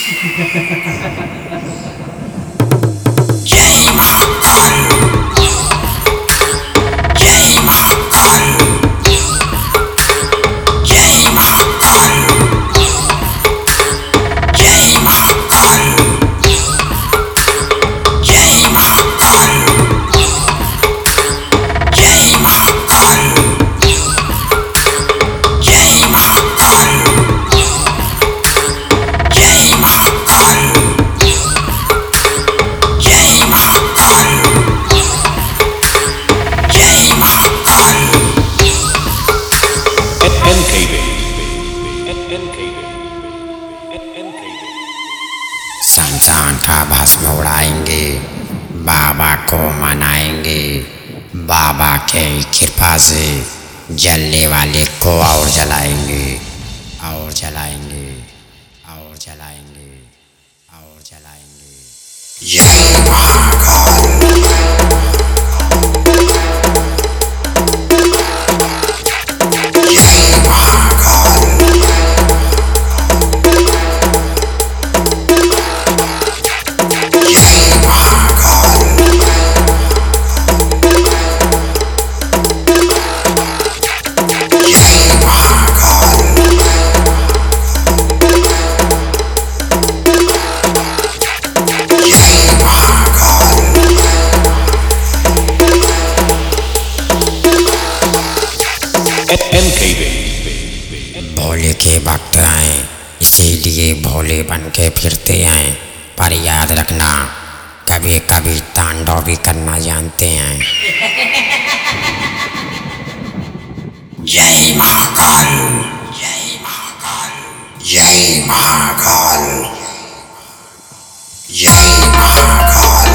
शमशान का भस्म उड़ाएंगे, बाबा को मनाएंगे। बाबा के कृपा से जलने वाले को और जलाएंगे, और जलाएंगे, और जलाएंगे, और जलाएंगे। जय महाकाल। भोले के भक्त हैं, इसीलिए भोले बन के फिरते हैं। पर याद रखना, कभी कभी तांडव भी करना जानते हैं। जय महाकाल, जय महाकाल, जय महाकाल, जय महाकाल।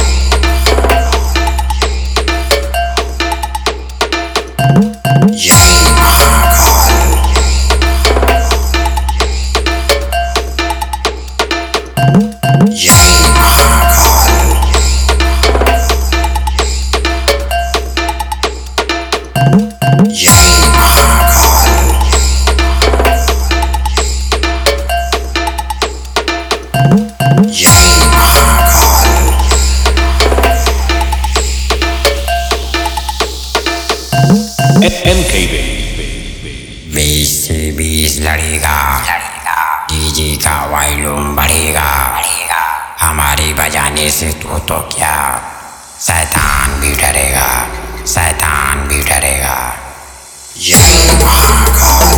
बीस से 20 लड़ेगा, डीजे का वॉल्यूम बढ़ेगा। हमारे बजाने से तो क्या, शैतान भी डरेगा, शैतान भी डरेगा। जय महाकाल।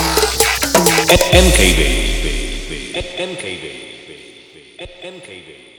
NKB.